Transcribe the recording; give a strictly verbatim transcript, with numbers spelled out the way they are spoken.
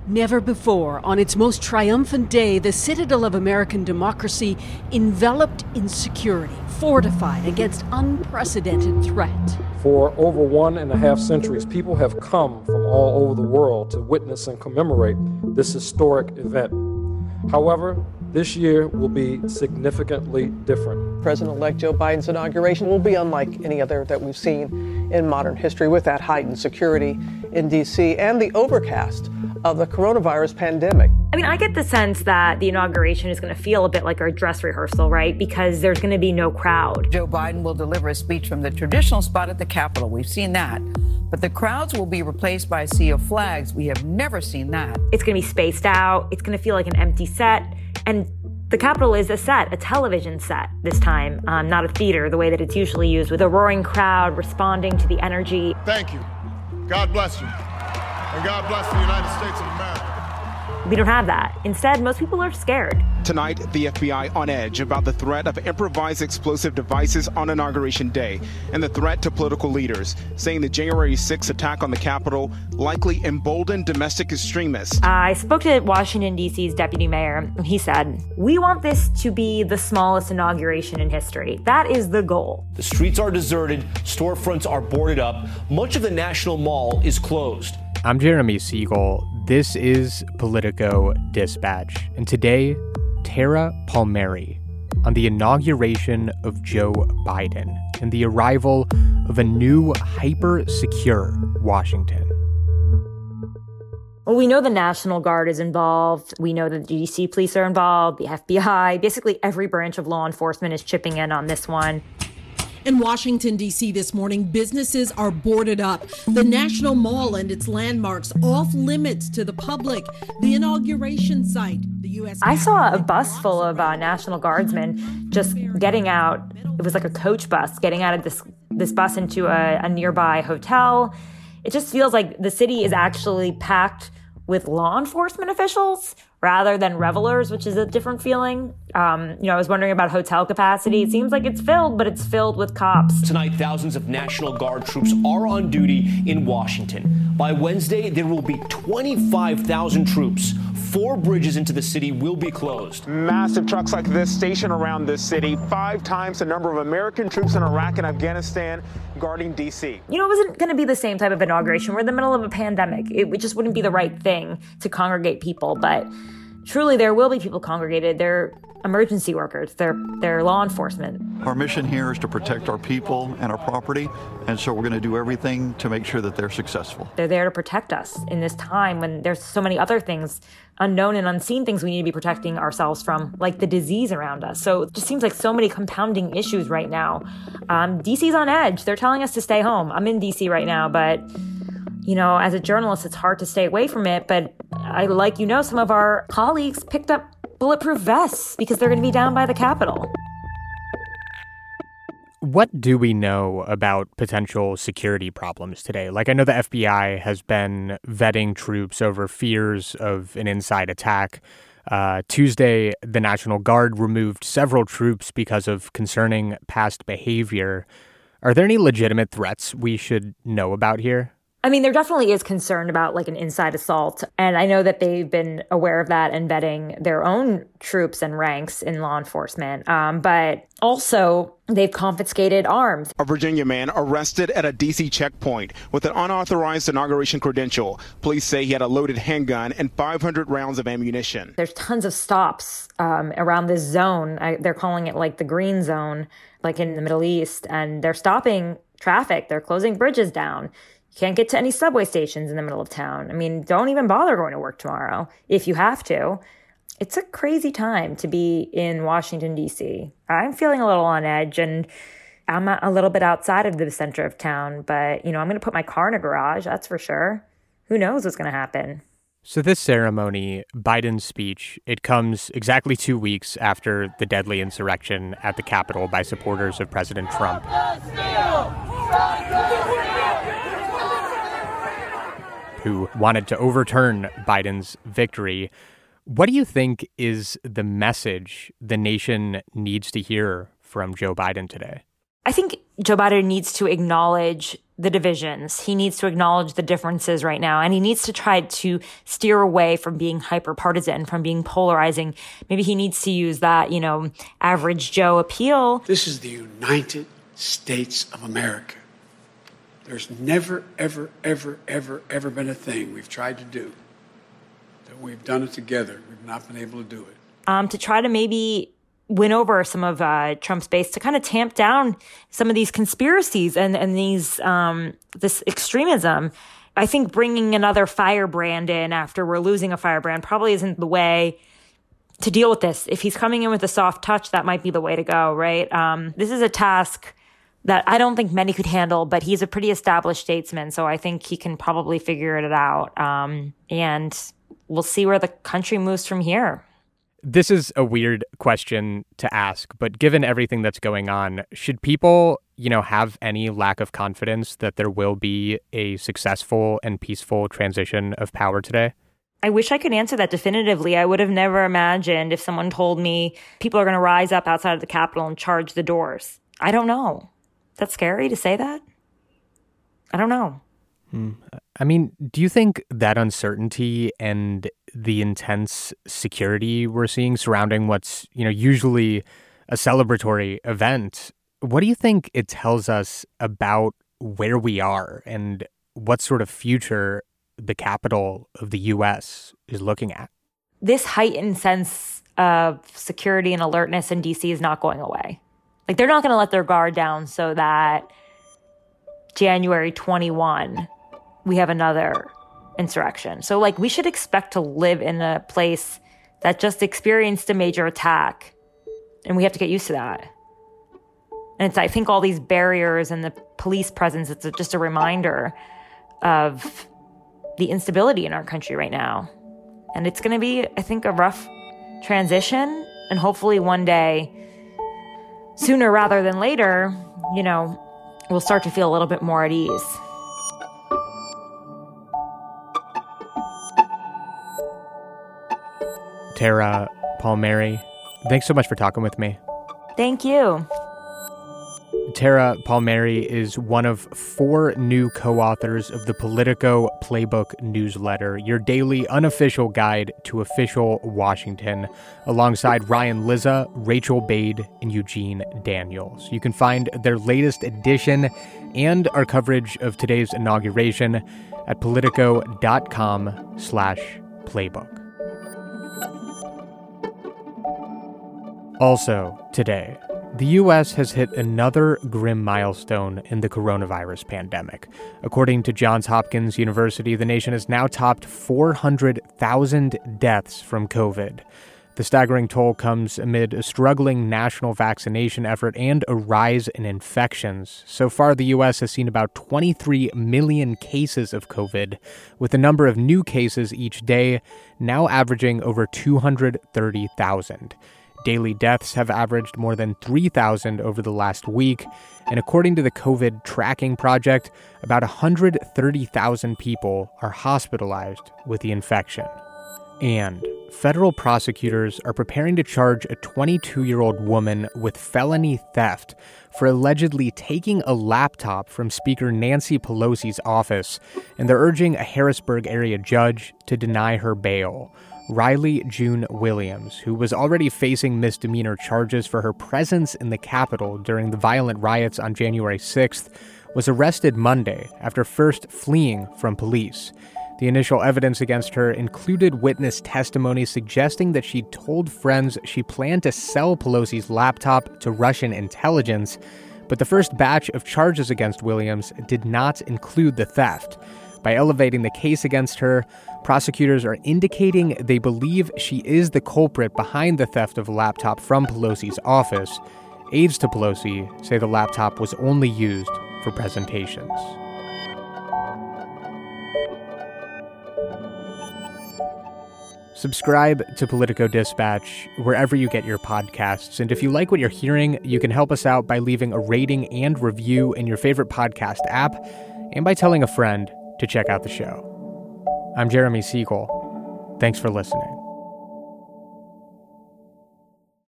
Never before, on its most triumphant day, the citadel of American democracy enveloped in security, fortified against unprecedented threat. For over one and a half centuries, people have come from all over the world to witness and commemorate this historic event. However, this year will be significantly different. President-elect Joe Biden's inauguration will be unlike any other that we've seen in modern history, with that heightened security in D C and the overcast of the coronavirus pandemic. I mean, I get the sense that the inauguration is going to feel a bit like a dress rehearsal, right? Because there's going to be no crowd. Joe Biden will deliver a speech from the traditional spot at the Capitol. We've seen that. But the crowds will be replaced by a sea of flags. We have never seen that. It's going to be spaced out. It's going to feel like an empty set. And the Capitol is a set, a television set this time, um, not a theater, the way that it's usually used, with a roaring crowd responding to the energy. Thank you. God bless you. And God bless the United States of America. We don't have that. Instead, most people are scared. Tonight, the F B I on edge about the threat of improvised explosive devices on Inauguration Day and the threat to political leaders, saying the January sixth attack on the Capitol likely emboldened domestic extremists. I spoke to Washington, D C's deputy mayor, and he said, "We want this to be the smallest inauguration in history. That is the goal." The streets are deserted, storefronts are boarded up, much of the National Mall is closed. I'm Jeremy Siegel. This is Politico Dispatch. And today, Tara Palmieri on the inauguration of Joe Biden and the arrival of a new hyper-secure Washington. Well, we know the National Guard is involved. We know that the D C police are involved, the F B I. Basically, every branch of law enforcement is chipping in on this one. In Washington, D C this morning, businesses are boarded up. The National Mall and its landmarks off limits to the public. The inauguration site, the U S I saw a bus full of uh, National Guardsmen just getting out. It was like a coach bus getting out of this this bus into a, a nearby hotel. It just feels like the city is actually packed with law enforcement officials rather than revelers, which is a different feeling. Um, you know, I was wondering about hotel capacity. It seems like it's filled, but it's filled with cops. Tonight, thousands of National Guard troops are on duty in Washington. By Wednesday, there will be twenty-five thousand troops. Four bridges into the city will be closed. Massive trucks like this stationed around this city, five times the number of American troops in Iraq and Afghanistan guarding D C. You know, it wasn't going to be the same type of inauguration. We're in the middle of a pandemic. It, it just wouldn't be the right thing to congregate people, but truly there will be people congregated. They're emergency workers. They're, they're law enforcement. Our mission here is to protect our people and our property, and so we're going to do everything to make sure that they're successful. They're there to protect us in this time when there's so many other things, unknown and unseen things we need to be protecting ourselves from, like the disease around us. So it just seems like so many compounding issues right now. Um, D C's on edge. They're telling us to stay home. I'm in D C right now, but you know, as a journalist, it's hard to stay away from it. But I, like, you know, some of our colleagues picked up bulletproof vests because they're going to be down by the Capitol. What do we know about potential security problems today? Like, I know the F B I has been vetting troops over fears of an inside attack. Uh, Tuesday, the National Guard removed several troops because of concerning past behavior. Are there any legitimate threats we should know about here? I mean, there definitely is concern about like an inside assault. And I know that they've been aware of that and vetting their own troops and ranks in law enforcement. Um, but also, they've confiscated arms. A Virginia man arrested at a D C checkpoint with an unauthorized inauguration credential. Police say he had a loaded handgun and five hundred rounds of ammunition. There's tons of stops um, around this zone. I, they're calling it like the green zone, like in the Middle East. And they're stopping traffic. They're closing bridges down. You can't get to any subway stations in the middle of town. I mean, don't even bother going to work tomorrow if you have to. It's a crazy time to be in Washington, D C. I'm feeling a little on edge, and I'm a little bit outside of the center of town, but, you know, I'm going to put my car in a garage, that's for sure. Who knows what's going to happen? So this ceremony, Biden's speech, it comes exactly two weeks after the deadly insurrection at the Capitol by supporters of President Trump, who wanted to overturn Biden's victory. What do you think is the message the nation needs to hear from Joe Biden today? I think Joe Biden needs to acknowledge the divisions. He needs to acknowledge the differences right now, and he needs to try to steer away from being hyper-partisan, from being polarizing. Maybe he needs to use that, you know, average Joe appeal. This is the United States of America. There's never, ever, ever, ever, ever been a thing we've tried to do that we've done it together. We've not been able to do it. Um, to try to maybe win over some of uh, Trump's base, to kind of tamp down some of these conspiracies and, and these um, this extremism. I think bringing another firebrand in after we're losing a firebrand probably isn't the way to deal with this. If he's coming in with a soft touch, that might be the way to go, right? Um, this is a task that I don't think many could handle, but he's a pretty established statesman, so I think he can probably figure it out. Um, and we'll see where the country moves from here. This is a weird question to ask, but given everything that's going on, should people, you know, have any lack of confidence that there will be a successful and peaceful transition of power today? I wish I could answer that definitively. I would have never imagined if someone told me people are going to rise up outside of the Capitol and charge the doors. I don't know. That's scary to say that? I don't know. Hmm. I mean, do you think that uncertainty and the intense security we're seeing surrounding what's, you know, usually a celebratory event, what do you think it tells us about where we are and what sort of future the capital of the U S is looking at? This heightened sense of security and alertness in D C is not going away. Like, they're not going to let their guard down so that January twenty-first, we have another insurrection. So, like, we should expect to live in a place that just experienced a major attack, and we have to get used to that. And it's, I think, all these barriers and the police presence, it's just a reminder of the instability in our country right now. And it's going to be, I think, a rough transition, and hopefully one day, sooner rather than later, you know, we'll start to feel a little bit more at ease. Tara Palmieri, thanks so much for talking with me. Thank you. Tara Palmieri is one of four new co-authors of the Politico Playbook newsletter, your daily unofficial guide to official Washington, alongside Ryan Lizza, Rachel Bade, and Eugene Daniels. You can find their latest edition and our coverage of today's inauguration at politico.com slash playbook. Also today, the U S has hit another grim milestone in the coronavirus pandemic. According to Johns Hopkins University, the nation has now topped four hundred thousand deaths from COVID. The staggering toll comes amid a struggling national vaccination effort and a rise in infections. So far, the U S has seen about twenty-three million cases of COVID, with the number of new cases each day now averaging over two hundred thirty thousand. Daily deaths have averaged more than three thousand over the last week, and according to the COVID Tracking Project, about one hundred thirty thousand people are hospitalized with the infection. And federal prosecutors are preparing to charge a twenty-two-year-old woman with felony theft for allegedly taking a laptop from Speaker Nancy Pelosi's office, and they're urging a Harrisburg area judge to deny her bail. Riley June Williams, who was already facing misdemeanor charges for her presence in the Capitol during the violent riots on January sixth, was arrested Monday after first fleeing from police. The initial evidence against her included witness testimony suggesting that she told friends she planned to sell Pelosi's laptop to Russian intelligence, but the first batch of charges against Williams did not include the theft. By elevating the case against her, prosecutors are indicating they believe she is the culprit behind the theft of a laptop from Pelosi's office. Aides to Pelosi say the laptop was only used for presentations. Subscribe to Politico Dispatch wherever you get your podcasts. And if you like what you're hearing, you can help us out by leaving a rating and review in your favorite podcast app and by telling a friend to check out the show. I'm Jeremy Siegel. Thanks for listening.